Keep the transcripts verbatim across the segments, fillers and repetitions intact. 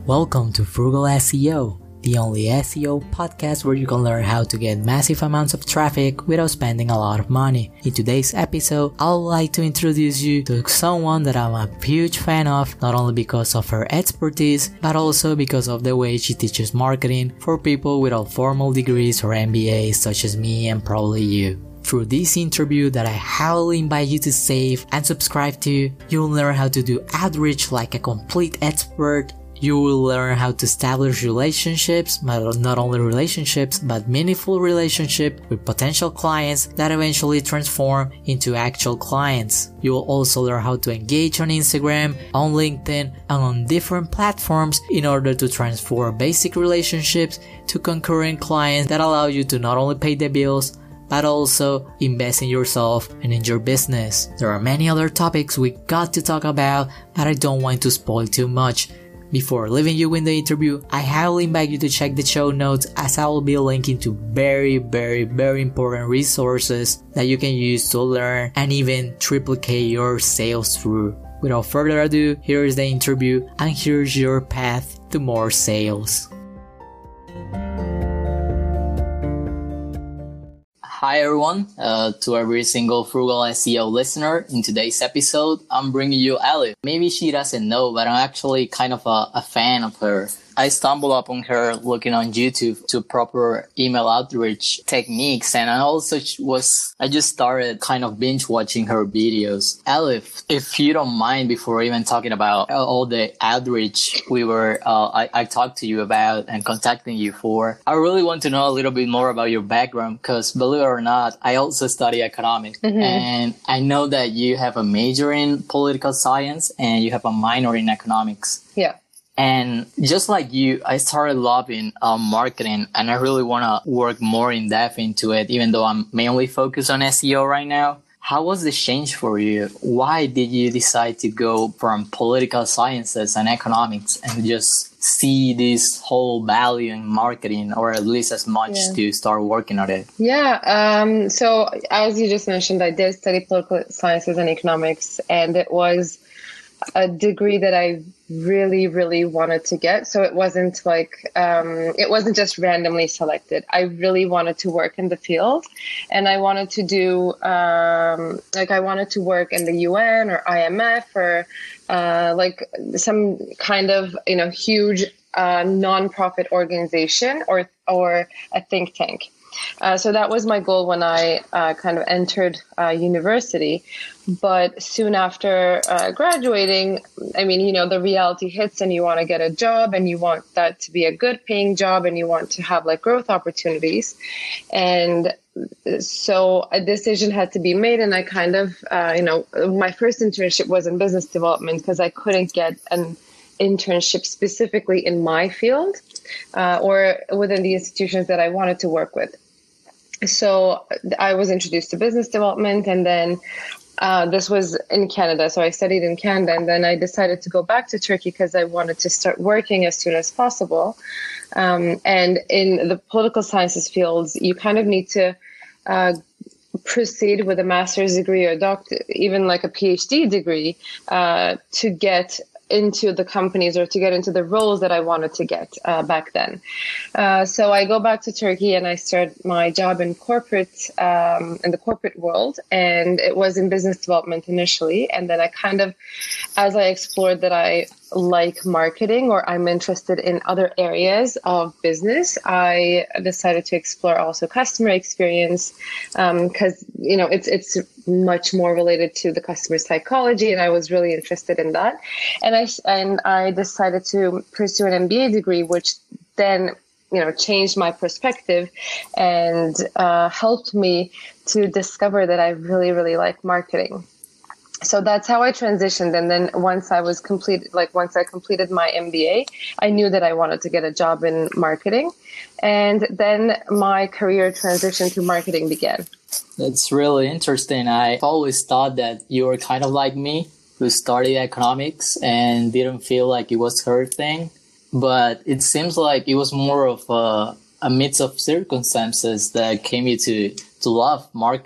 Welcome to Frugal S E O, the only S E O podcast where you can learn how to get massive amounts of traffic without spending a lot of money. In today's episode, I would like to introduce you to someone that I'm a huge fan of, not only because of her expertise, but also because of the way she teaches marketing for people without formal degrees or M B As such as me and probably you. Through this interview that I highly invite you to save and subscribe to, you'll learn how to do outreach like a complete expert. You will learn how to establish relationships, but not only relationships, but meaningful relationships with potential clients that eventually transform into actual clients. You will also learn how to engage on Instagram, on LinkedIn, and on different platforms in order to transform basic relationships to concurrent clients that allow you to not only pay the bills, but also invest in yourself and in your business. There are many other topics we got to talk about, but I don't want to spoil too much. Before leaving you in the interview, I highly invite you to check the show notes as I will be linking to very, very, very important resources that you can use to learn and even triplicate your sales through. Without further ado, here is the interview and here's your path to more sales. Hi everyone, uh, to every single Frugal S E O listener. In today's episode, I'm bringing you Alif. Maybe she doesn't know, but I'm actually kind of a, a fan of her. I stumbled upon her looking on YouTube to proper email outreach techniques, and I also was, I just started kind of binge watching her videos. Alif, if you don't mind, before even talking about all the outreach we were, uh, I, I talked to you about and contacting you for, I really want to know a little bit more about your background, because believe it or not, I also study economics, mm-hmm. and I know that you have a major in political science and you have a minor in economics. Yeah. And just like you, I started loving um, marketing, and I really want to work more in depth into it, even though I'm mainly focused on S E O right now. How was the change for you? Why did you decide to go from political sciences and economics and just see this whole value in marketing, or at least as much, yeah. to start working on it? Yeah. Um, so as you just mentioned, I did study political sciences and economics, and it was a degree that I really, really wanted to get. So it wasn't like, um, it wasn't just randomly selected. I really wanted to work in the field, and I wanted to do, um, like I wanted to work in the U N or I M F or, uh, like some kind of, you know, huge, uh, nonprofit organization or, or a think tank. Uh, so that was my goal when I uh, kind of entered uh, university. But soon after uh, graduating, I mean, you know, the reality hits and you want to get a job, and you want that to be a good paying job, and you want to have like growth opportunities. And so a decision had to be made. And I kind of, uh, you know, my first internship was in business development because I couldn't get an internship specifically in my field uh, or within the institutions that I wanted to work with. So I was introduced to business development, and then uh, this was in Canada. So I studied in Canada, and then I decided to go back to Turkey because I wanted to start working as soon as possible. Um, and in the political sciences fields, you kind of need to uh, proceed with a master's degree or doctor, even like a PhD degree uh, to get into the companies or to get into the roles that I wanted to get uh, back then. Uh, so I go back to Turkey and I start my job in corporate, um, in the corporate world. And it was in business development initially. And then I kind of, as I explored that I like marketing or I'm interested in other areas of business, I decided to explore also customer experience because, um, you know, it's it's much more related to the customer psychology, and I was really interested in that. And I and I decided to pursue an M B A degree, which then, you know, changed my perspective and uh, helped me to discover that I really, really like marketing. So that's how I transitioned. And then once I was complete, like once I completed my M B A, I knew that I wanted to get a job in marketing. And then my career transition to marketing began. That's really interesting. I always thought that you were kind of like me, who studied economics and didn't feel like it was her thing. But it seems like it was more of a, a mix of circumstances that came you to, to love marketing.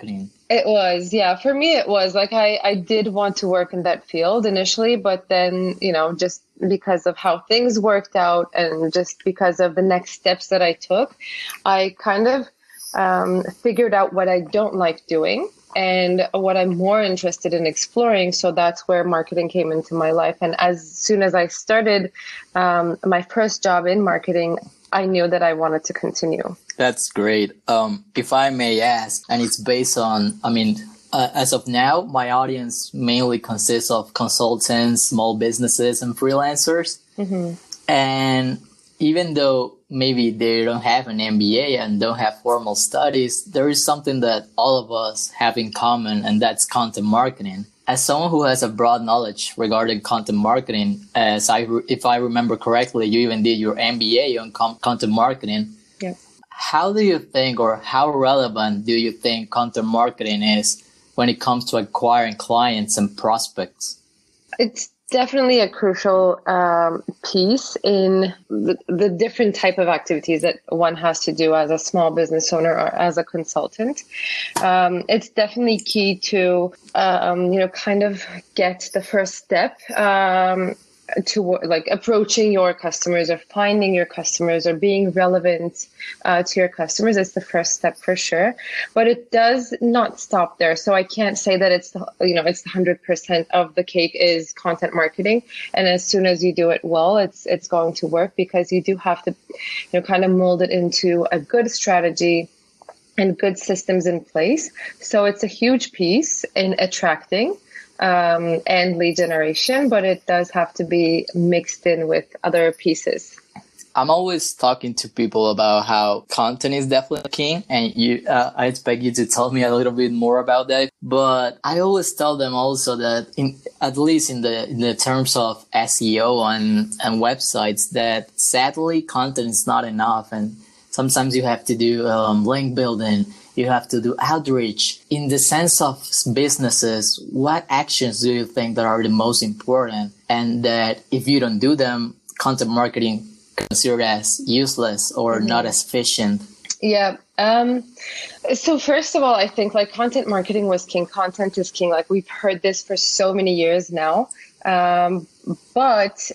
It was, yeah. For me, it was like I, I did want to work in that field initially, but then, you know, just because of how things worked out and just because of the next steps that I took, I kind of um, figured out what I don't like doing and what I'm more interested in exploring. So that's where marketing came into my life. And as soon as I started um, my first job in marketing, I knew that I wanted to continue. That's great. Um, if I may ask, and it's based on, I mean, uh, as of now, my audience mainly consists of consultants, small businesses, and freelancers. Mm-hmm. And even though maybe they don't have an M B A and don't have formal studies, there is something that all of us have in common, and that's content marketing. As someone who has a broad knowledge regarding content marketing, as I, if I remember correctly, you even did your M B A on com- content marketing. Yeah. How do you think, or how relevant do you think content marketing is when it comes to acquiring clients and prospects? It's definitely a crucial um, piece in the, the different type of activities that one has to do as a small business owner or as a consultant. Um, it's definitely key to, um, you know, kind of get the first step um, to like approaching your customers or finding your customers or being relevant uh, to your customers. It's the first step for sure, but it does not stop there. So I can't say that it's the, you know, it's the hundred percent of the cake is content marketing. And as soon as you do it well, it's, it's going to work, because you do have to, you know, kind of mold it into a good strategy and good systems in place. So it's a huge piece in attracting um, and lead generation, but it does have to be mixed in with other pieces. I'm always talking to people about how content is definitely king, and you, uh, I expect you to tell me a little bit more about that. But I always tell them also that, in at least in the in the terms of S E O and and websites, that sadly content is not enough, and sometimes you have to do um, link building. You have to do outreach. In the sense of businesses, what actions do you think that are the most important, and that if you don't do them, content marketing considered as useless or mm-hmm. not as efficient? Yeah. Um, so first of all, I think like content marketing was king. Content is king. Like we've heard this for so many years now. Um, but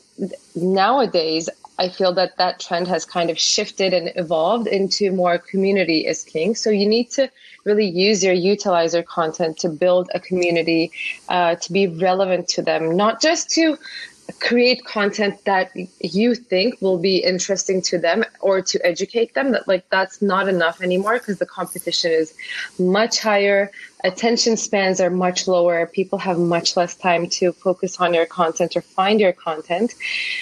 nowadays, I feel that that trend has kind of shifted and evolved into more community is king. So you need to really use your utilizer content to build a community, uh, to be relevant to them, not just to create content that you think will be interesting to them or to educate them. That like that's not enough anymore, because the competition is much higher. Attention spans are much lower. People have much less time to focus on your content or find your content.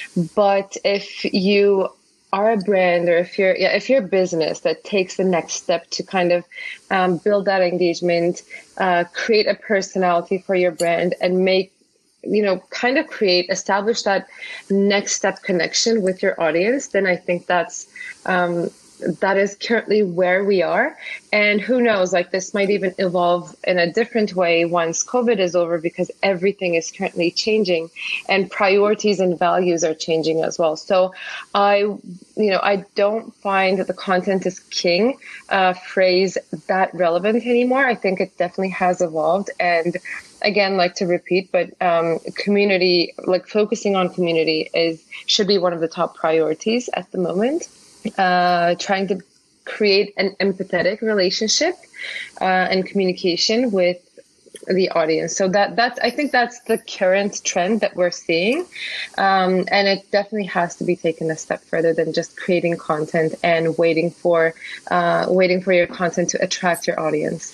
But if you are a brand, or if you're yeah, if you're a business that takes the next step to kind of um, build that engagement, uh, create a personality for your brand, and make you know, kind of create, establish that next step connection with your audience, then I think that's, um, that is currently where we are. And who knows, like this might even evolve in a different way once COVID is over, because everything is currently changing and priorities and values are changing as well. So I, you know, I don't find that the content is king uh, phrase that relevant anymore. I think it definitely has evolved. And again, like to repeat, but um, community, like focusing on community is, should be one of the top priorities at the moment. Uh, trying to create an empathetic relationship uh, and communication with the audience. So that that's I think that's the current trend that we're seeing, um, and it definitely has to be taken a step further than just creating content and waiting for uh, waiting for your content to attract your audience.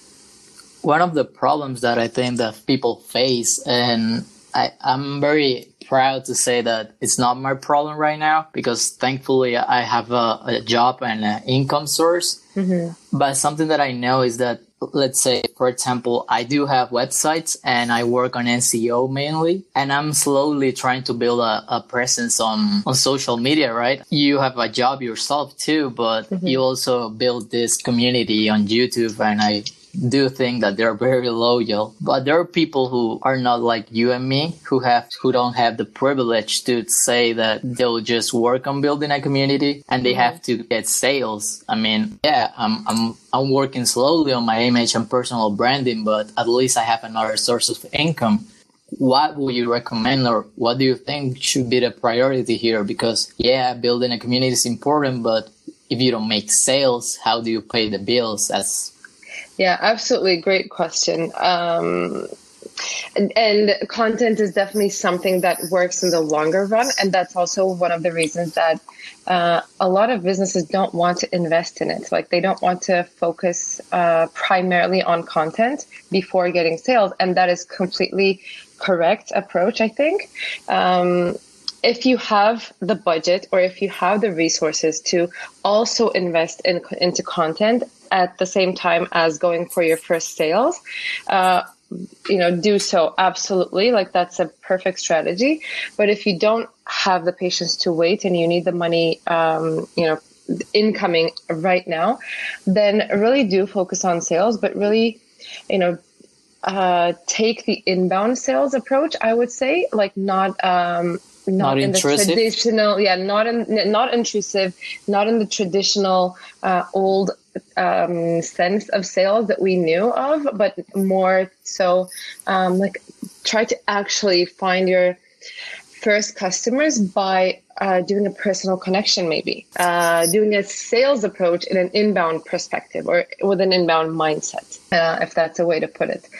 One of the problems that I think that people face, and I, I'm very proud to say that it's not my problem right now, because thankfully I have a, a job and an income source. Mm-hmm. But something that I know is that, let's say, for example, I do have websites and I work on S E O mainly, and I'm slowly trying to build a, a presence on, on social media, right? You have a job yourself too, but mm-hmm. you also build this community on YouTube, and I do think that they're very loyal, but there are people who are not like you and me, who have who don't have the privilege to say that they'll just work on building a community and they have to get sales. I mean, yeah, I'm I'm I'm working slowly on my image and personal branding, but at least I have another source of income. What would you recommend, or what do you think should be the priority here? Because yeah, building a community is important, but if you don't make sales, how do you pay the bills? That's Yeah, absolutely. Great question. Um, and, and content is definitely something that works in the longer run. And that's also one of the reasons that uh, a lot of businesses don't want to invest in it. Like they don't want to focus uh, primarily on content before getting sales. And that is completely correct approach, I think. Um, If you have the budget or if you have the resources to also invest in, into content at the same time as going for your first sales, uh, you know, do so. Absolutely. Like that's a perfect strategy. But if you don't have the patience to wait and you need the money, um, you know, incoming right now, then really do focus on sales, but really, you know, uh, take the inbound sales approach, I would say, like not, um, Not, not in the intrusive. traditional, yeah, not in, not intrusive, not in the traditional uh, old um, sense of sales that we knew of, but more so, um, like try to actually find your first customers by uh, doing a personal connection, maybe uh, doing a sales approach in an inbound perspective or with an inbound mindset, uh, if that's a way to put it.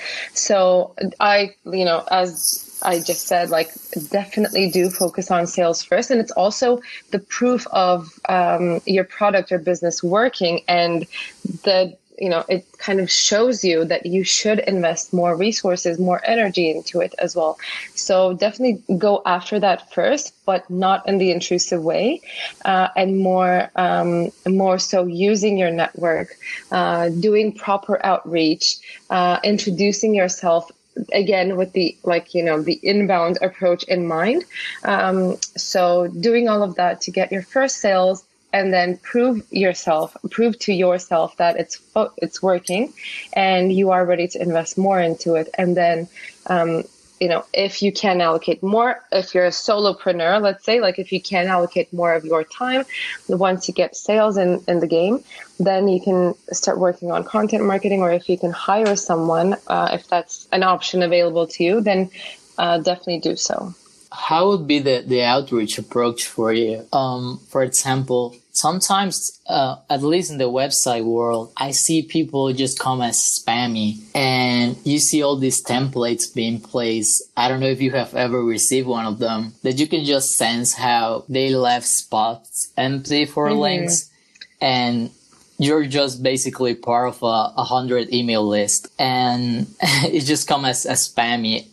So I, you know, as I just said, like, definitely do focus on sales first. And it's also the proof of um, your product or business working. And the, you know, it kind of shows you that you should invest more resources, more energy into it as well. So definitely go after that first, but not in the intrusive way, uh, and more, um, more so using your network, uh, doing proper outreach, uh, introducing yourself, again, with the, like, you know, the inbound approach in mind. Um, so doing all of that to get your first sales and then prove yourself, prove to yourself that it's, it's working and you are ready to invest more into it. And then, um, you know, if you can allocate more, if you're a solopreneur, let's say, like if you can allocate more of your time, once you get sales in, in the game, then you can start working on content marketing, or if you can hire someone, uh, if that's an option available to you, then uh, definitely do so. How would be the, the outreach approach for you? Um, for example, sometimes, uh, at least in the website world, I see people just come as spammy and you see all these templates being placed. I don't know if you have ever received one of them, that you can just sense how they left spots empty for mm-hmm. links, and you're just basically part of a, a hundred email list, and it just comes as, as spammy.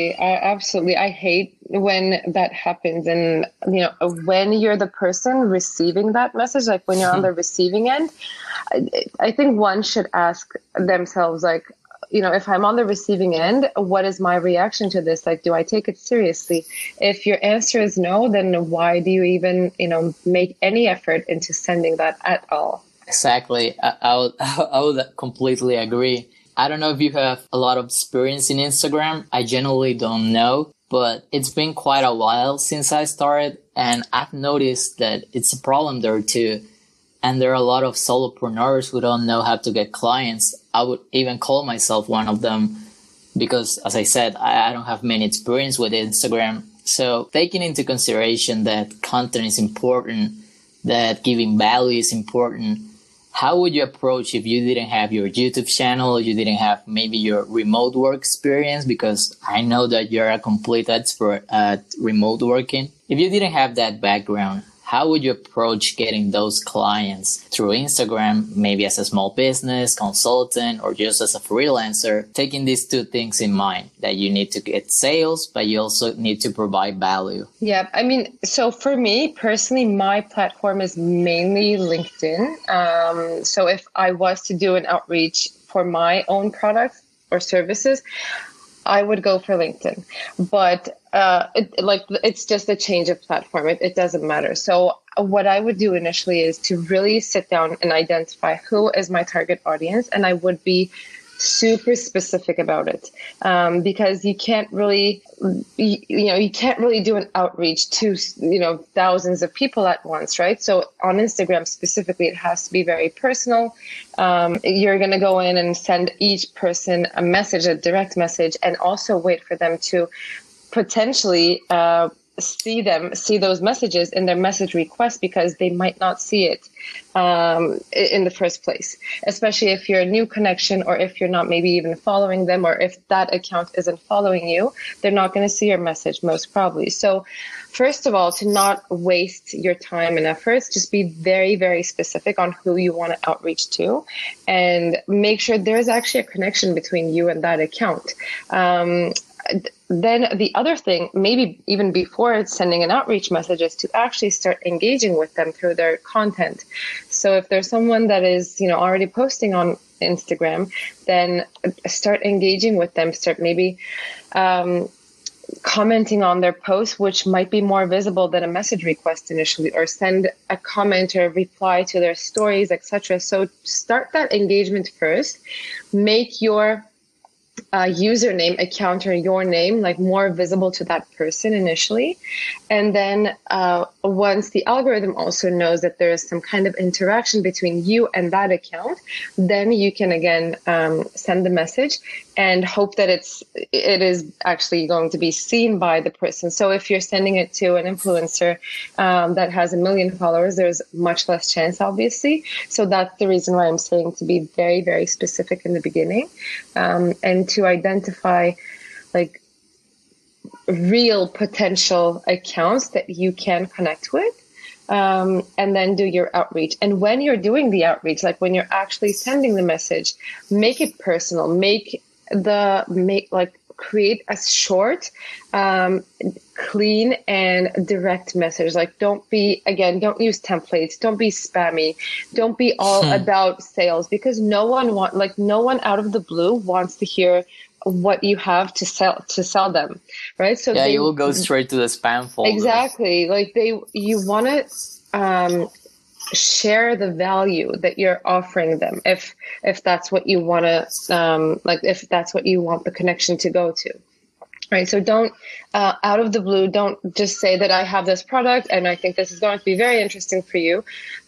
I absolutely. I hate when that happens. And, you know, when you're the person receiving that message, like when you're on the receiving end, I, I think one should ask themselves, like, you know, if I'm on the receiving end, what is my reaction to this? Like, do I take it seriously? If your answer is no, then why do you even, you know, make any effort into sending that at all? Exactly. I, I would, I would completely agree. I don't know if you have a lot of experience in Instagram. I generally don't know, but it's been quite a while since I started, and I've noticed that it's a problem there too. And there are a lot of solopreneurs who don't know how to get clients. I would even call myself one of them because, as I said, I, I don't have many experience with Instagram. So taking into consideration that content is important, that giving value is important, how would you approach if you didn't have your YouTube channel, you didn't have maybe your remote work experience? Because I know that you're a complete expert at remote working. If you didn't have that background, how would you approach getting those clients through Instagram, maybe as a small business, consultant, or just as a freelancer, taking these two things in mind, that you need to get sales, but you also need to provide value? Yeah, I mean, so for me personally, my platform is mainly LinkedIn. Um, so if I was to do an outreach for my own products or services, I would go for LinkedIn, but uh, it, like it's just a change of platform. It, it doesn't matter. So what I would do initially is to really sit down and identify who is my target audience, and I would be super specific about it, um, because you can't really, you, you know, you can't really do an outreach to, you know, thousands of people at once, right? So on Instagram specifically, it has to be very personal. Um, you're going to go in and send each person a message, a direct message, and also wait for them to potentially uh, see them, see those messages in their message request, because they might not see it um, in the first place, especially if you're a new connection, or if you're not maybe even following them, or if that account isn't following you, they're not going to see your message most probably. So first of all, to not waste your time and efforts, just be very, very specific on who you want to outreach to, and make sure there's actually a connection between you and that account. Um, Then the other thing, maybe even before sending an outreach message, is to actually start engaging with them through their content. So if there's someone that is, you know, already posting on Instagram, then start engaging with them. Start maybe um, commenting on their posts, which might be more visible than a message request initially, or send a comment or a reply to their stories, et cetera. So start that engagement first. Make your Uh, username, account, or your name like more visible to that person initially, and then uh, once the algorithm also knows that there is some kind of interaction between you and that account, then you can again um, send the message and hope that it's it is actually going to be seen by the person. So if you're sending it to an influencer um, that has a million followers, there's much less chance, obviously. So that's the reason why I'm saying to be very, very specific in the beginning, um, and to identify like real potential accounts that you can connect with, um, and then do your outreach. And when you're doing the outreach, like when you're actually sending the message, make it personal, make the, make like create a short, um, clean and direct message. Like don't be, again, don't use templates. Don't be spammy. Don't be all hmm. about sales, because no one want, like no one out of the blue wants to hear what you have to sell to sell them, right? So yeah, they, you will go straight to the spam folder. Exactly. Like they, you want to um, share the value that you're offering them, if if that's what you want to, um, like if that's what you want the connection to go to, right? So don't uh, out of the blue, don't just say that I have this product and I think this is going to be very interesting for you.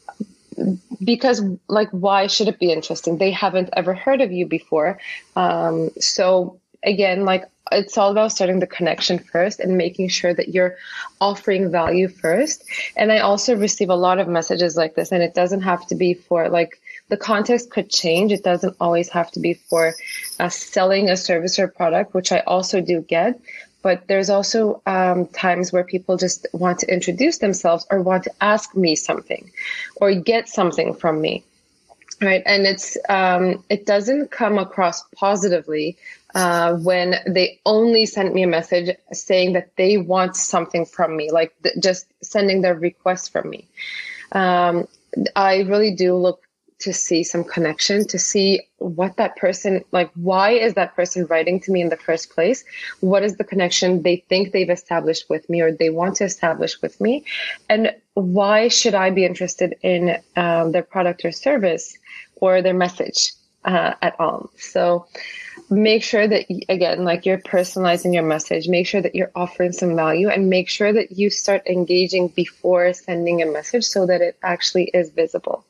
Because like, why should it be interesting? They haven't ever heard of you before. Um, so again, like it's all about starting the connection first and making sure that you're offering value first. And I also receive a lot of messages like this, and it doesn't have to be for like, the context could change. It doesn't always have to be for uh, selling a service or product, which I also do get. But there's also um, times where people just want to introduce themselves or want to ask me something or get something from me, right? And it's um, it doesn't come across positively uh, when they only send me a message saying that they want something from me, like th- just sending their request from me. Um, I really do look to see some connection, to see what that person, like, why is that person writing to me in the first place? What is the connection they think they've established with me or they want to establish with me? And why should I be interested in um, their product or service or their message uh, at all? So make sure that, again, like you're personalizing your message, make sure that you're offering some value, and make sure that you start engaging before sending a message so that it actually is visible.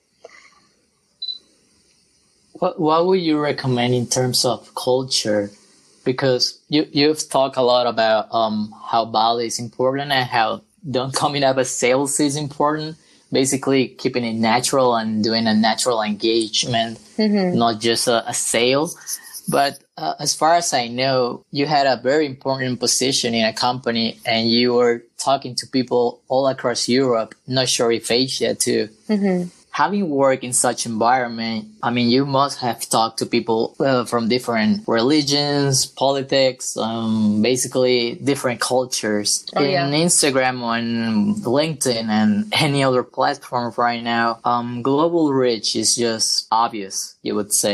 What what would you recommend in terms of culture? Because you you've talked a lot about um how Bali is important and how don't coming up as sales is important. Basically, keeping it natural and doing a natural engagement, mm-hmm. not just a, a sale. But uh, as far as I know, you had a very important position in a company, and you were talking to people all across Europe. Not sure if Asia too. Mm-hmm. Having worked in such environment, I mean, you must have talked to people uh, from different religions, politics, um, basically different cultures. Oh, in yeah. Instagram, on LinkedIn, and any other platform right now, um, global reach is just obvious, you would say.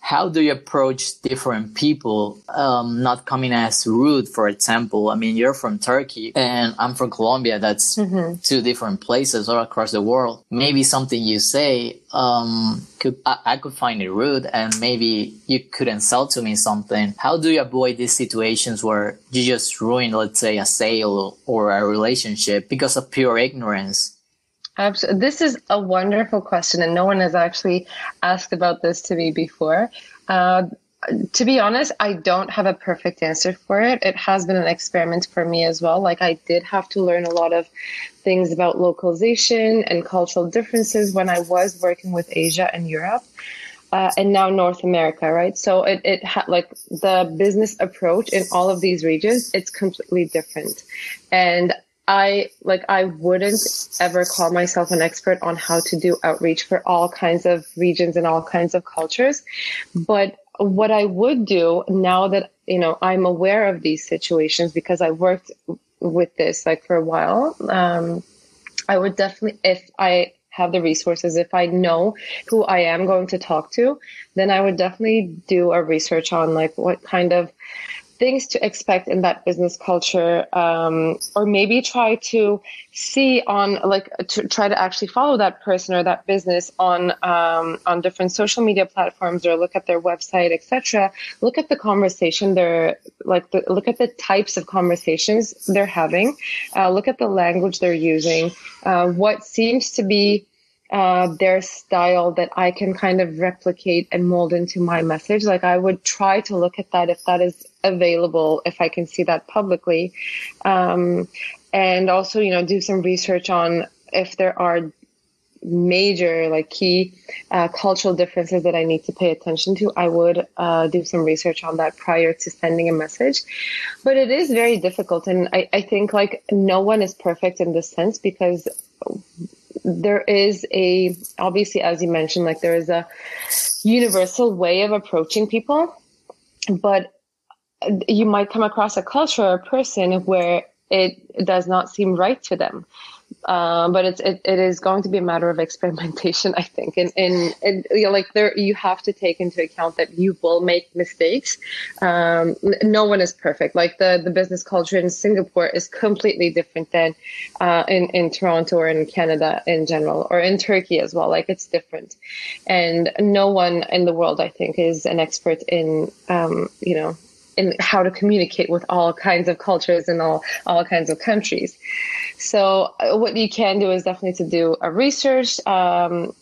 how do you approach different people, um, not coming as rude, for example? I mean, you're from Turkey and I'm from Colombia. That's mm-hmm. two different places all across the world. Maybe something you say, um, could I, I could find it rude, and maybe you could insult to me something. How do you avoid these situations where you just ruin, let's say, a sale or a relationship because of pure ignorance? Absolutely. This is a wonderful question, and no one has actually asked about this to me before. Uh, to be honest, I don't have a perfect answer for it. It has been an experiment for me as well. Like, I did have to learn a lot of things about localization and cultural differences when I was working with Asia and Europe. Uh, and now North America, right? So it, it ha- like the business approach in all of these regions, it's completely different. And I like I wouldn't ever call myself an expert on how to do outreach for all kinds of regions and all kinds of cultures. But what I would do now that, you know, I'm aware of these situations because I worked with this like for a while, um, I would definitely, if I have the resources, if I know who I am going to talk to, then I would definitely do a research on like what kind of things to expect in that business culture, um, or maybe try to see on like to try to actually follow that person or that business on um, on different social media platforms, or look at their website, et cetera. Look at the conversation they're like, the, look at the types of conversations they're having. Uh, look at the language they're using. Uh, what seems to be Uh, their style that I can kind of replicate and mold into my message. Like, I would try to look at that if that is available, if I can see that publicly. Um, and also, you know, do some research on if there are major, like key uh, cultural differences that I need to pay attention to. I would uh, do some research on that prior to sending a message. But it is very difficult. And I, I think like no one is perfect in this sense, because there is a, obviously, as you mentioned, like there is a universal way of approaching people, but you might come across a culture or a person where it does not seem right to them. Um, but it's, it, it is going to be a matter of experimentation, I think. And, and, and you know, like there, you have to take into account that you will make mistakes. Um, no one is perfect. Like the, the business culture in Singapore is completely different than, uh, in, in Toronto or in Canada in general, or in Turkey as well. Like it's different. And no one in the world, I think, is an expert in, um, you know, in how to communicate with all kinds of cultures and all, all kinds of countries. So uh, what you can do is definitely to do a research um,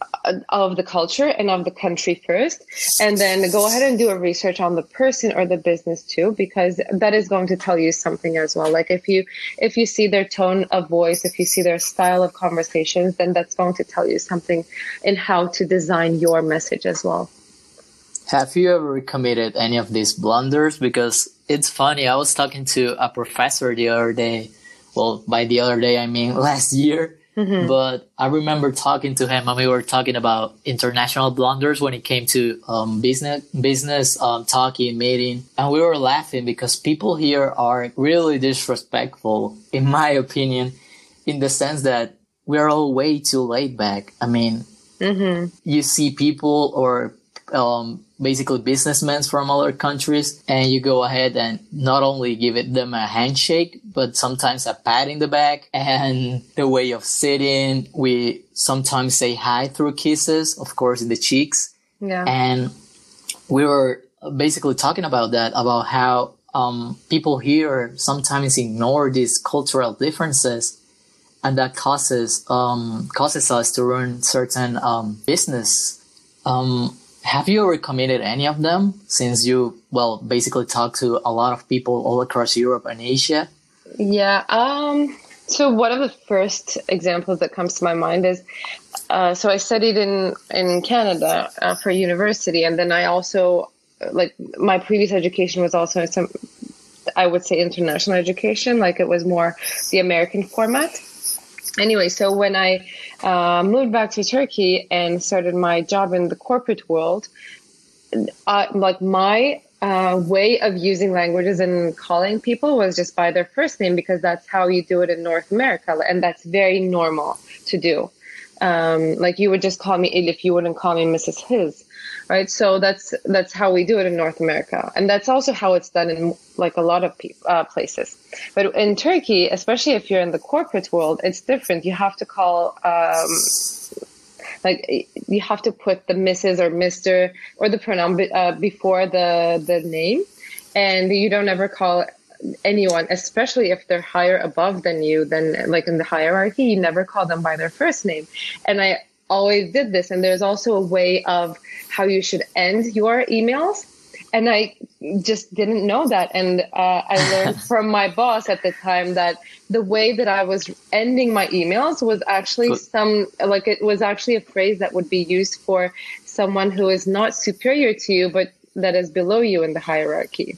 of the culture and of the country first, and then go ahead and do a research on the person or the business too, because that is going to tell you something as well. Like if you if you see their tone of voice, if you see their style of conversations, then that's going to tell you something in how to design your message as well. Have you ever committed any of these blunders? Because it's funny, I was talking to a professor the other day. Well, by the other day, I mean last year. Mm-hmm. But I remember talking to him and we were talking about international blunders when it came to um, business, business um, talking, meeting. And we were laughing because people here are really disrespectful, in my opinion, in the sense that we're all way too laid back. I mean, mm-hmm. you see people or um, basically businessmen from other countries, and you go ahead and not only give it them a handshake, but sometimes a pat in the back, and the way of sitting. We sometimes say hi through kisses, of course, in the cheeks. Yeah. And we were basically talking about that, about how um, people here sometimes ignore these cultural differences, and that causes um, causes us to run certain um, business. Um, Have you ever committed any of them, since you, well, basically talk to a lot of people all across Europe and Asia? Yeah. Um, so one of the first examples that comes to my mind is, uh, so I studied in, in Canada uh, for university. And then I also, like my previous education was also some, I would say international education, like it was more the American format. Anyway, so when I uh, moved back to Turkey and started my job in the corporate world, uh, like my uh, way of using languages and calling people was just by their first name, because that's how you do it in North America. And that's very normal to do. Um, like you would just call me Elif, you wouldn't call me Missus His. right? So that's that's how we do it in North America, and that's also how it's done in like a lot of pe- uh, places. But in Turkey, especially if you're in the corporate world, it's different. You have to call. Um, Like you have to put the Missus or Mister or the pronoun uh, before the the name, and you don't ever call anyone, especially if they're higher above than you, than like in the hierarchy, you never call them by their first name. And I always did this. And there's also a way of how you should end your emails. And I just didn't know that. And uh, I learned from my boss at the time that the way that I was ending my emails was actually some, like it was actually a phrase that would be used for someone who is not superior to you, but that is below you in the hierarchy.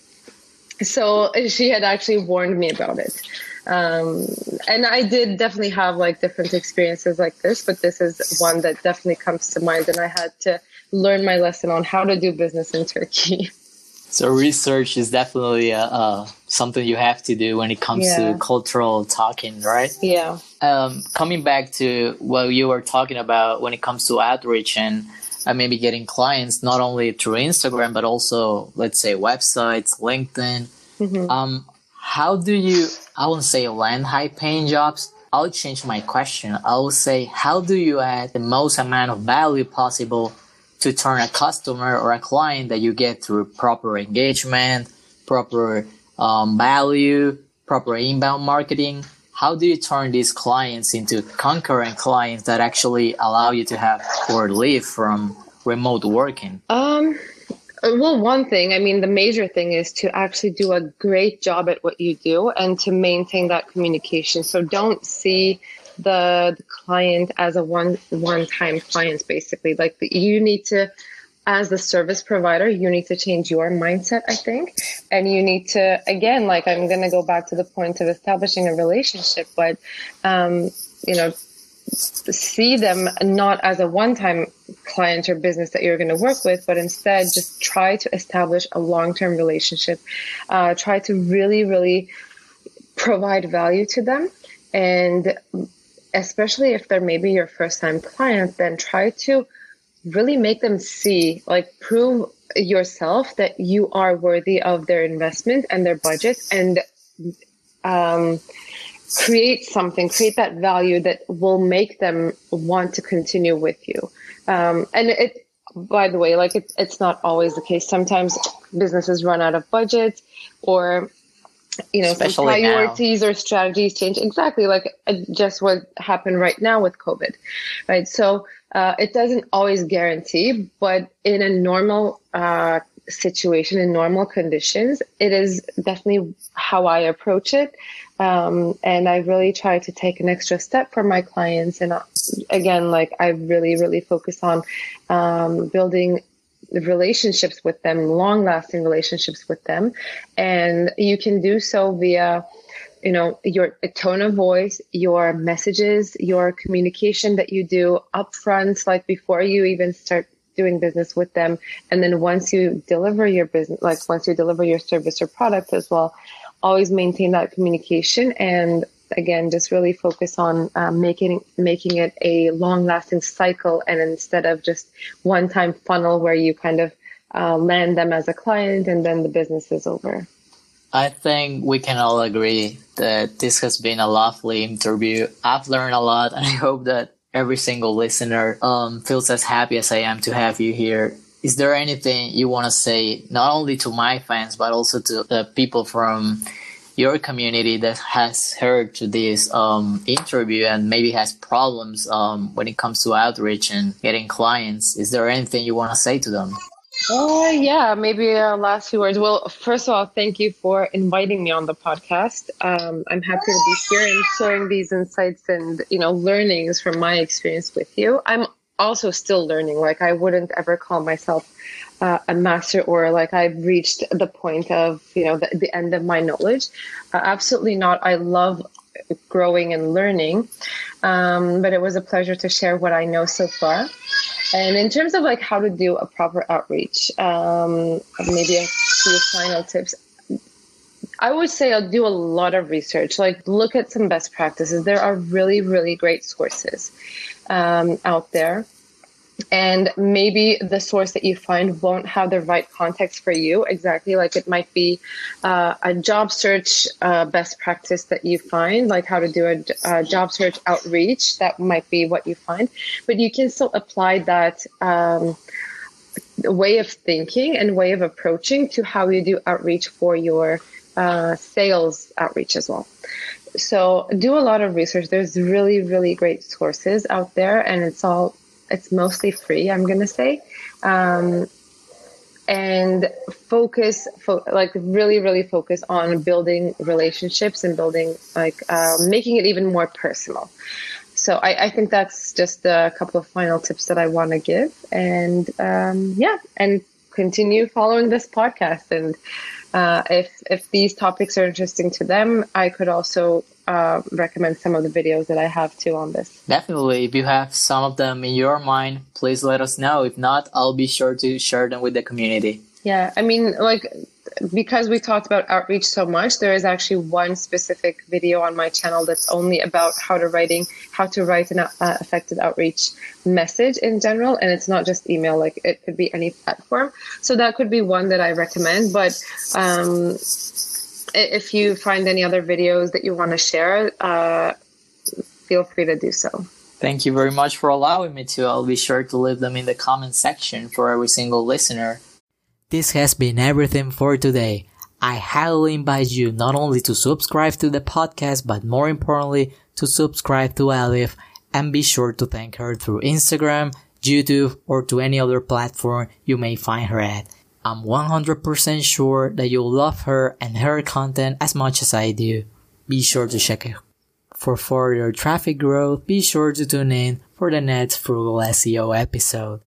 So she had actually warned me about it. Um, and I did definitely have like different experiences like this, but this is one that definitely comes to mind. And I had to learn my lesson on how to do business in Turkey. So research is definitely uh, uh, something you have to do when it comes yeah. to cultural talking, right? Yeah. Um, coming back to what you were talking about when it comes to outreach and uh, maybe getting clients, not only through Instagram, but also, let's say, websites, LinkedIn. Mm-hmm. Um, how do you, I won't say land high-paying jobs. I'll change my question. I will say, how do you add the most amount of value possible to turn a customer or a client that you get through proper engagement, proper um, value, proper inbound marketing? How do you turn these clients into concurrent clients that actually allow you to have or live from remote working? Um, well, one thing, I mean, the major thing is to actually do a great job at what you do and to maintain that communication. So don't see the, the client as a one one time client, basically. Like the, you need to, as the service provider, you need to change your mindset, I think. And you need to, again, like I'm going to go back to the point of establishing a relationship, but, um, you know, see them not as a one-time client or business that you're going to work with, but instead just try to establish a long-term relationship. Uh, try to really, really provide value to them. And especially if they're maybe your first-time client, then try to really make them see, like prove yourself that you are worthy of their investment and their budget, and um, create something, create that value that will make them want to continue with you. Um, and it, by the way, like it, it's not always the case. Sometimes businesses run out of budget, or you know, especially some priorities now. Or strategies change. Exactly, like just what happened right now with COVID, right? So uh, it doesn't always guarantee, but in a normal uh, situation, in normal conditions, it is definitely how I approach it. Um, and I really try to take an extra step for my clients. And uh, again, like I really, really focus on um, building relationships with them, long-lasting relationships with them. And you can do so via, you know, your tone of voice, your messages, your communication that you do upfront, like before you even start doing business with them. And then once you deliver your business, like once you deliver your service or product as well, always maintain that communication. And again, just really focus on uh, making making it a long-lasting cycle, and instead of just one-time funnel where you kind of uh, land them as a client and then the business is over. I think we can all agree that this has been a lovely interview. I've learned a lot, and I hope that every single listener um, feels as happy as I am to have you here. Is there anything you want to say, not only to my fans, but also to the people from your community that has heard to this um, interview and maybe has problems um, when it comes to outreach and getting clients? Is there anything you want to say to them? Oh, uh, yeah, maybe uh, last few words. Well, first of all, thank you for inviting me on the podcast. Um, I'm happy to be here and sharing these insights and, you know, learnings from my experience with you. I'm also still learning. Like I wouldn't ever call myself Uh, a master or like I've reached the point of, you know, the, the end of my knowledge. Uh, absolutely not. I love growing and learning. Um, but it was a pleasure to share what I know so far. And in terms of like how to do a proper outreach, um, maybe a few final tips. I would say I'll do a lot of research, like look at some best practices. There are really, really great sources um, out there. and maybe the source that you find won't have the right context for you exactly. Like it might be uh, a job search uh, best practice that you find, like how to do a, a job search outreach. That might be what you find, but you can still apply that um, way of thinking and way of approaching to how you do outreach for your uh, sales outreach as well. So do a lot of research. There's really, really great sources out there, and it's all It's mostly free, I'm going to say. Um, and focus, fo- like really, really focus on building relationships and building, like, uh, making it even more personal. So I, I think that's just a couple of final tips that I want to give. And um, yeah, and continue following this podcast. And uh, if, if these topics are interesting to them, I could also Uh, recommend some of the videos that I have too on this. Definitely. If you have some of them in your mind, please let us know. If not, I'll be sure to share them with the community. Yeah, I mean, like, because we talked about outreach so much, there is actually one specific video on my channel that's only about how to writing, how to write an uh, effective outreach message in general, and it's not just email. Like, it could be any platform. So that could be one that I recommend. But um, if you find any other videos that you want to share, uh, feel free to do so. Thank you very much for allowing me to. I'll be sure to leave them in the comment section for every single listener. This has been everything for today. I highly invite you not only to subscribe to the podcast, but more importantly, to subscribe to Alif, and be sure to thank her through Instagram, YouTube, or to any other platform you may find her at. I'm one hundred percent sure that you'll love her and her content as much as I do. Be sure to check it. For further traffic growth, be sure to tune in for the next Frugal S E O episode.